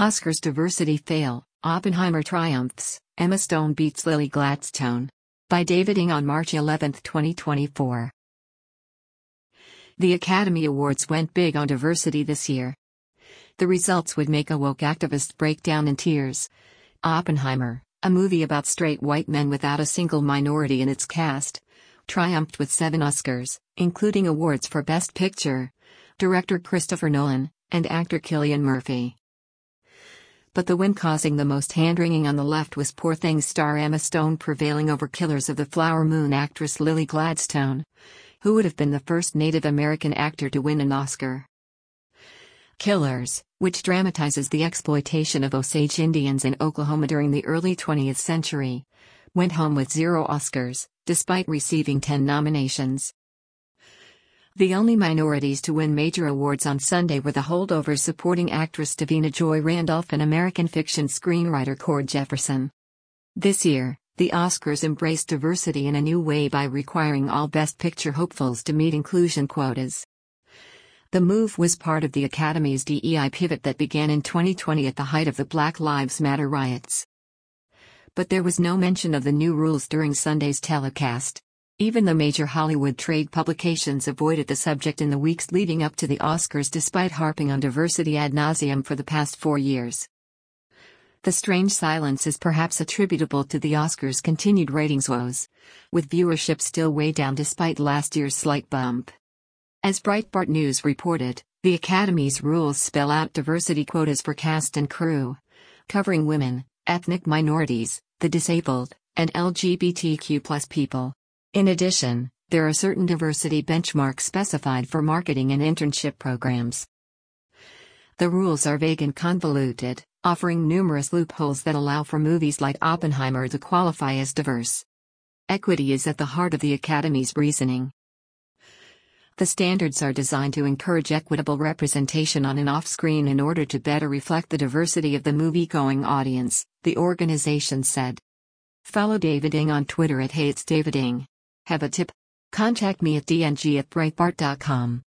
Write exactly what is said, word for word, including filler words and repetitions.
Oscars diversity fail, Oppenheimer triumphs, Emma Stone beats Lily Gladstone. By David Ng on March eleventh, twenty twenty-four. The Academy Awards went big on diversity this year. The results would make a woke activist break down in tears. Oppenheimer, a movie about straight white men without a single minority in its cast, triumphed with seven Oscars, including awards for Best Picture, director Christopher Nolan, and actor Cillian Murphy. But the win causing the most hand-wringing on the left was Poor Things star Emma Stone prevailing over Killers of the Flower Moon actress Lily Gladstone, who would have been the first Native American actor to win an Oscar. Killers, which dramatizes the exploitation of Osage Indians in Oklahoma during the early twentieth century, went home with zero Oscars, despite receiving ten nominations. The only minorities to win major awards on Sunday were the holdovers supporting actress Davina Joy Randolph and American fiction screenwriter Cord Jefferson. This year, the Oscars embraced diversity in a new way by requiring all Best Picture hopefuls to meet inclusion quotas. The move was part of the Academy's D E I pivot that began in twenty twenty at the height of the Black Lives Matter riots. But there was no mention of the new rules during Sunday's telecast. Even the major Hollywood trade publications avoided the subject in the weeks leading up to the Oscars despite harping on diversity ad nauseum for the past four years. The strange silence is perhaps attributable to the Oscars' continued ratings woes, with viewership still way down despite last year's slight bump. As Breitbart News reported, the Academy's rules spell out diversity quotas for cast and crew, covering women, ethnic minorities, the disabled, and L G B T Q plus people. In addition, there are certain diversity benchmarks specified for marketing and internship programs. The rules are vague and convoluted, offering numerous loopholes that allow for movies like Oppenheimer to qualify as diverse. Equity is at the heart of the Academy's reasoning. The standards are designed to encourage equitable representation on and off-screen in order to better reflect the diversity of the movie-going audience, the organization said. Follow David Ng on Twitter at Hey It's David Ng. Have a tip? Contact me at d n g at breitbart dot com.